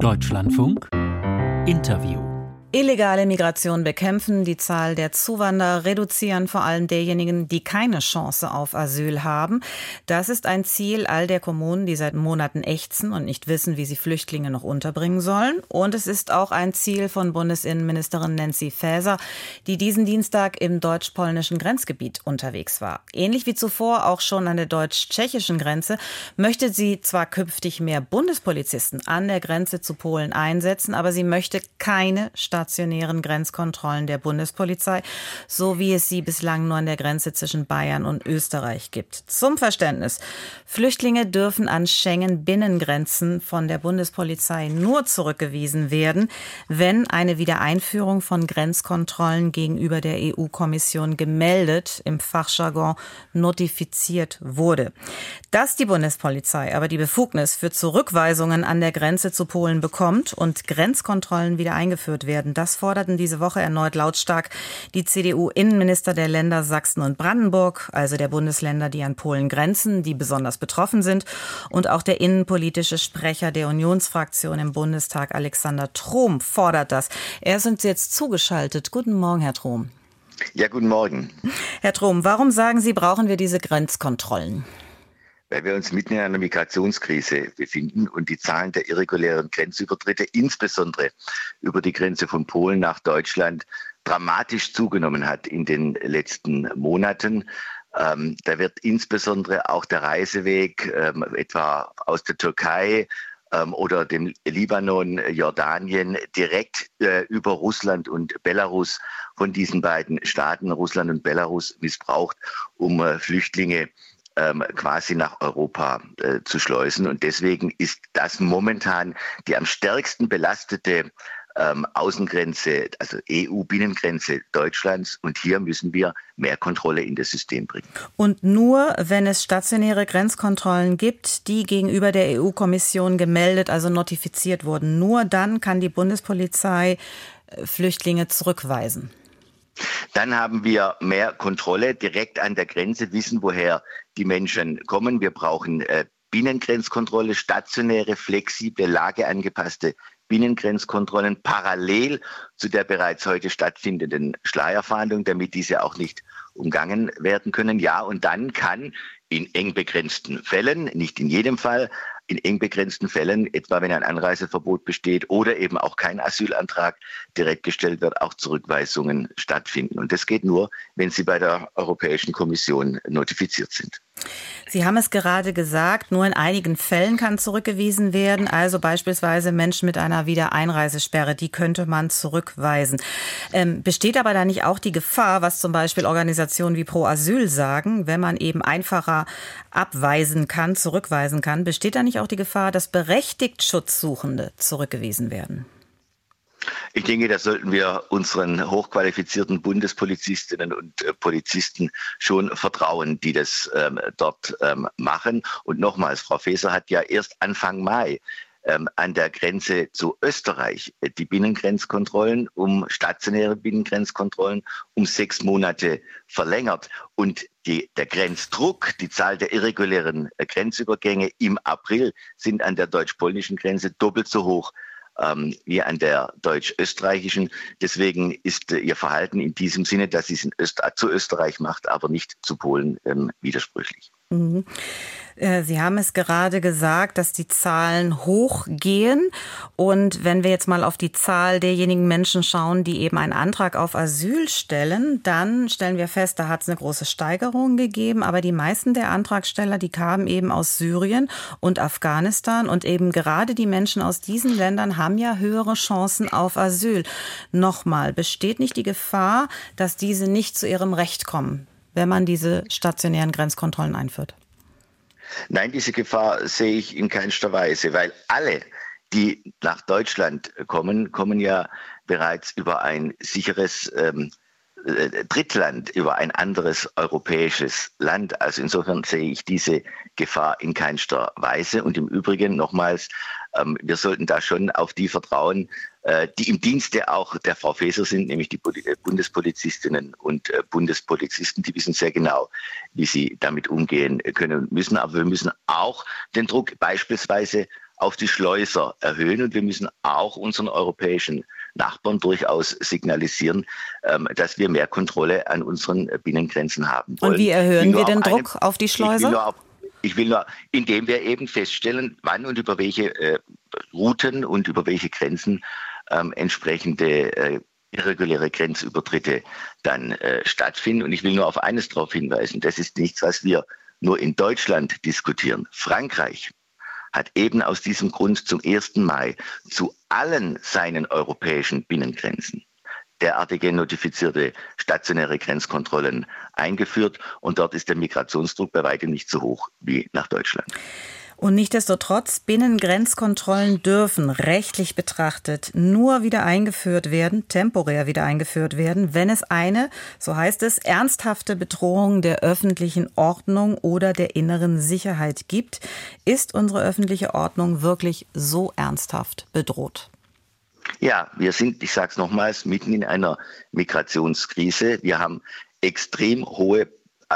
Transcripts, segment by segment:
Deutschlandfunk Interview. Illegale Migration bekämpfen, die Zahl der Zuwanderer reduzieren, vor allem derjenigen, die keine Chance auf Asyl haben. Das ist ein Ziel all der Kommunen, die seit Monaten ächzen und nicht wissen, wie sie Flüchtlinge noch unterbringen sollen. Und es ist auch ein Ziel von Bundesinnenministerin Nancy Faeser, die diesen Dienstag im deutsch-polnischen Grenzgebiet unterwegs war. Ähnlich wie zuvor auch schon an der deutsch-tschechischen Grenze möchte sie zwar künftig mehr Bundespolizisten an der Grenze zu Polen einsetzen, aber sie möchte keine stationären Grenzkontrollen der Bundespolizei, so wie es sie bislang nur an der Grenze zwischen Bayern und Österreich gibt. Zum Verständnis: Flüchtlinge dürfen an Schengen-Binnengrenzen von der Bundespolizei nur zurückgewiesen werden, wenn eine Wiedereinführung von Grenzkontrollen gegenüber der EU-Kommission gemeldet, im Fachjargon notifiziert wurde. Dass die Bundespolizei aber die Befugnis für Zurückweisungen an der Grenze zu Polen bekommt und Grenzkontrollen wieder eingeführt werden, das forderten diese Woche erneut lautstark die CDU-Innenminister der Länder Sachsen und Brandenburg, also der Bundesländer, die an Polen grenzen, die besonders betroffen sind. Und auch der innenpolitische Sprecher der Unionsfraktion im Bundestag, Alexander Trom, fordert das. Er ist uns jetzt zugeschaltet. Guten Morgen, Herr Trom. Ja, guten Morgen. Herr Trom, warum sagen Sie, brauchen wir diese Grenzkontrollen? Weil wir uns mitten in einer Migrationskrise befinden und die Zahlen der irregulären Grenzübertritte, insbesondere über die Grenze von Polen nach Deutschland, dramatisch zugenommen hat in den letzten Monaten. Da wird insbesondere auch der Reiseweg etwa aus der Türkei oder dem Libanon, Jordanien, direkt über Russland und Belarus von diesen beiden Staaten, Russland und Belarus, missbraucht, um Flüchtlinge quasi nach Europa zu schleusen. Und deswegen ist das momentan die am stärksten belastete Außengrenze, also EU-Binnengrenze Deutschlands. Und hier müssen wir mehr Kontrolle in das System bringen. Und nur, wenn es stationäre Grenzkontrollen gibt, die gegenüber der EU-Kommission gemeldet, also notifiziert wurden, nur dann kann die Bundespolizei Flüchtlinge zurückweisen. Dann haben wir mehr Kontrolle direkt an der Grenze, wissen, woher die Menschen kommen. Wir brauchen Binnengrenzkontrolle, stationäre, flexible, lageangepasste Binnengrenzkontrollen parallel zu der bereits heute stattfindenden Schleierfahndung, damit diese auch nicht umgangen werden können. Ja, und dann kann in eng begrenzten Fällen, nicht in jedem Fall, in eng begrenzten Fällen, etwa wenn ein Anreiseverbot besteht oder eben auch kein Asylantrag direkt gestellt wird, auch Zurückweisungen stattfinden. Und das geht nur, wenn sie bei der Europäischen Kommission notifiziert sind. Sie haben es gerade gesagt, nur in einigen Fällen kann zurückgewiesen werden, also beispielsweise Menschen mit einer Wiedereinreisesperre, die könnte man zurückweisen. Besteht aber da nicht auch die Gefahr, was zum Beispiel Organisationen wie Pro Asyl sagen, wenn man eben einfacher abweisen kann, zurückweisen kann, besteht da nicht auch die Gefahr, dass berechtigt Schutzsuchende zurückgewiesen werden? Ich denke, da sollten wir unseren hochqualifizierten Bundespolizistinnen und Polizisten schon vertrauen, die das dort machen. Und nochmals, Frau Faeser hat ja erst Anfang Mai an der Grenze zu Österreich die Binnengrenzkontrollen, stationäre Binnengrenzkontrollen, um 6 Monate verlängert. Und der Grenzdruck, die Zahl der irregulären Grenzübergänge im April sind an der deutsch-polnischen Grenze doppelt so hoch wie an der deutsch-österreichischen. Deswegen ist ihr Verhalten in diesem Sinne, dass sie es zu Österreich macht, aber nicht zu Polen, widersprüchlich. Mhm. Sie haben es gerade gesagt, dass die Zahlen hochgehen. Und wenn wir jetzt mal auf die Zahl derjenigen Menschen schauen, die eben einen Antrag auf Asyl stellen, dann stellen wir fest, da hat es eine große Steigerung gegeben. Aber die meisten der Antragsteller, die kamen eben aus Syrien und Afghanistan. Und eben gerade die Menschen aus diesen Ländern haben ja höhere Chancen auf Asyl. Nochmal, besteht nicht die Gefahr, dass diese nicht zu ihrem Recht kommen, wenn man diese stationären Grenzkontrollen einführt? Nein, diese Gefahr sehe ich in keinster Weise, weil alle, die nach Deutschland kommen, kommen ja bereits über ein sicheres Drittland über ein anderes europäisches Land. Also insofern sehe ich diese Gefahr in keinster Weise. Und im Übrigen nochmals, wir sollten da schon auf die vertrauen, die im Dienste auch der Frau Faeser sind, nämlich die Bundespolizistinnen und Bundespolizisten. Die wissen sehr genau, wie sie damit umgehen können und müssen. Aber wir müssen auch den Druck beispielsweise auf die Schleuser erhöhen und wir müssen auch unseren europäischen Nachbarn durchaus signalisieren, dass wir mehr Kontrolle an unseren Binnengrenzen haben wollen. Und wie erhöhen wir den Druck auf die Schleuser? Ich will nur, indem wir eben feststellen, wann und über welche Routen und über welche Grenzen entsprechende irreguläre Grenzübertritte dann stattfinden. Und ich will nur auf eines darauf hinweisen, das ist nichts, was wir nur in Deutschland diskutieren. Frankreich hat eben aus diesem Grund zum 1. Mai zu allen seinen europäischen Binnengrenzen derartige notifizierte stationäre Grenzkontrollen eingeführt. Und dort ist der Migrationsdruck bei weitem nicht so hoch wie nach Deutschland. Und nichtsdestotrotz, Binnengrenzkontrollen dürfen rechtlich betrachtet nur wieder eingeführt werden, temporär wieder eingeführt werden, wenn es eine, so heißt es, ernsthafte Bedrohung der öffentlichen Ordnung oder der inneren Sicherheit gibt. Ist unsere öffentliche Ordnung wirklich so ernsthaft bedroht? Ja, wir sind, ich sage es nochmals, mitten in einer Migrationskrise. Wir haben extrem hohe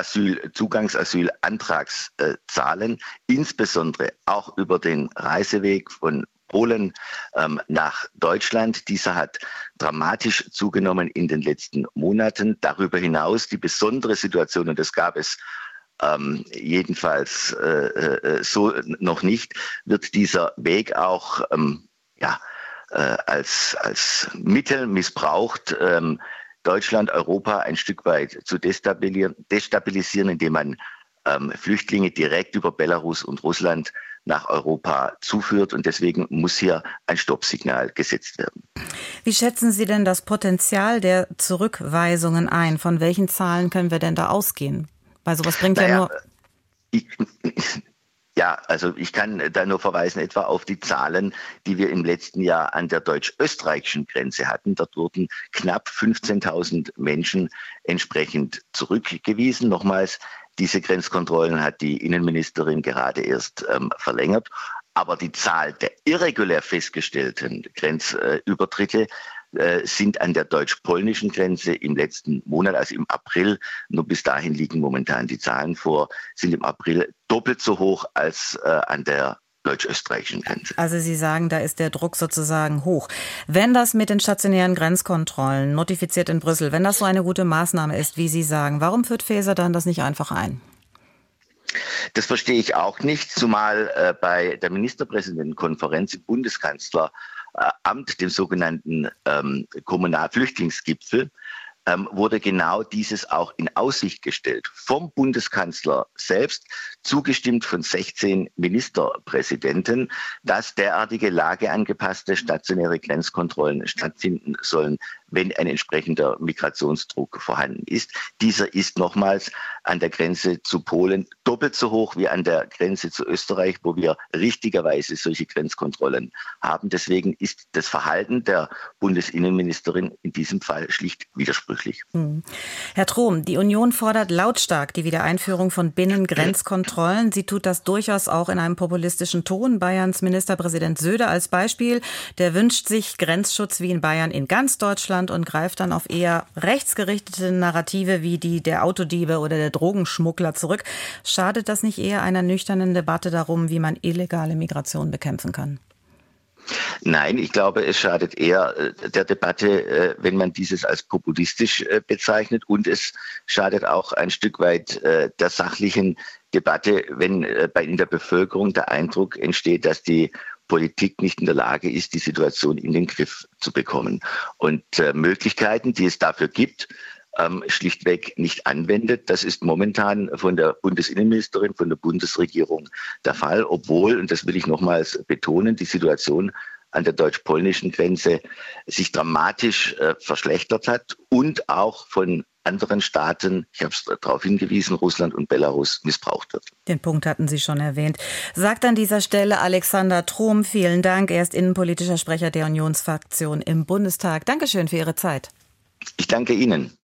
Zugangsasylantragszahlen, insbesondere auch über den Reiseweg von Polen nach Deutschland. Dieser hat dramatisch zugenommen in den letzten Monaten. Darüber hinaus die besondere Situation, und das gab es jedenfalls so noch nicht, wird dieser Weg auch als Mittel missbraucht, Deutschland, Europa ein Stück weit zu destabilisieren, indem man Flüchtlinge direkt über Belarus und Russland nach Europa zuführt. Und deswegen muss hier ein Stoppsignal gesetzt werden. Wie schätzen Sie denn das Potenzial der Zurückweisungen ein? Von welchen Zahlen können wir denn da ausgehen? Weil sowas bringt ja nur... Also ich kann da nur verweisen etwa auf die Zahlen, die wir im letzten Jahr an der deutsch-österreichischen Grenze hatten. Dort wurden knapp 15.000 Menschen entsprechend zurückgewiesen. Nochmals, diese Grenzkontrollen hat die Innenministerin gerade erst verlängert. Aber die Zahl der irregulär festgestellten Grenzübertritte sind an der deutsch-polnischen Grenze im letzten Monat, also im April, nur bis dahin liegen momentan die Zahlen vor, sind im April doppelt so hoch als an der deutsch-österreichischen Grenze. Also Sie sagen, da ist der Druck sozusagen hoch. Wenn das mit den stationären Grenzkontrollen notifiziert in Brüssel, wenn das so eine gute Maßnahme ist, wie Sie sagen, warum führt Faeser dann das nicht einfach ein? Das verstehe ich auch nicht, zumal bei der Ministerpräsidentenkonferenz im Bundeskanzleramt, dem sogenannten Kommunalflüchtlingsgipfel, wurde genau dieses auch in Aussicht gestellt. Vom Bundeskanzler selbst, zugestimmt von 16 Ministerpräsidenten, dass derartige lageangepasste stationäre Grenzkontrollen stattfinden sollen, wenn ein entsprechender Migrationsdruck vorhanden ist. Dieser ist nochmals an der Grenze zu Polen doppelt so hoch wie an der Grenze zu Österreich, wo wir richtigerweise solche Grenzkontrollen haben. Deswegen ist das Verhalten der Bundesinnenministerin in diesem Fall schlicht widersprüchlich. Herr Trom, die Union fordert lautstark die Wiedereinführung von Binnengrenzkontrollen. Sie tut das durchaus auch in einem populistischen Ton. Bayerns Ministerpräsident Söder als Beispiel, der wünscht sich Grenzschutz wie in Bayern in ganz Deutschland und greift dann auf eher rechtsgerichtete Narrative wie die der Autodiebe oder der Drogenschmuggler zurück. Schadet das nicht eher einer nüchternen Debatte darum, wie man illegale Migration bekämpfen kann? Nein, ich glaube, es schadet eher der Debatte, wenn man dieses als populistisch bezeichnet. Und es schadet auch ein Stück weit der sachlichen Debatte, wenn in der Bevölkerung der Eindruck entsteht, dass die Politik nicht in der Lage ist, die Situation in den Griff zu bekommen. Und Möglichkeiten, die es dafür gibt, schlichtweg nicht anwendet. Das ist momentan von der Bundesinnenministerin, von der Bundesregierung der Fall, obwohl, und das will ich nochmals betonen, die Situation an der deutsch-polnischen Grenze sich dramatisch verschlechtert hat und auch von anderen Staaten, ich habe es darauf hingewiesen, Russland und Belarus missbraucht wird. Den Punkt hatten Sie schon erwähnt. Sagt an dieser Stelle Alexander Trom, vielen Dank. Er ist innenpolitischer Sprecher der Unionsfraktion im Bundestag. Dankeschön für Ihre Zeit. Ich danke Ihnen.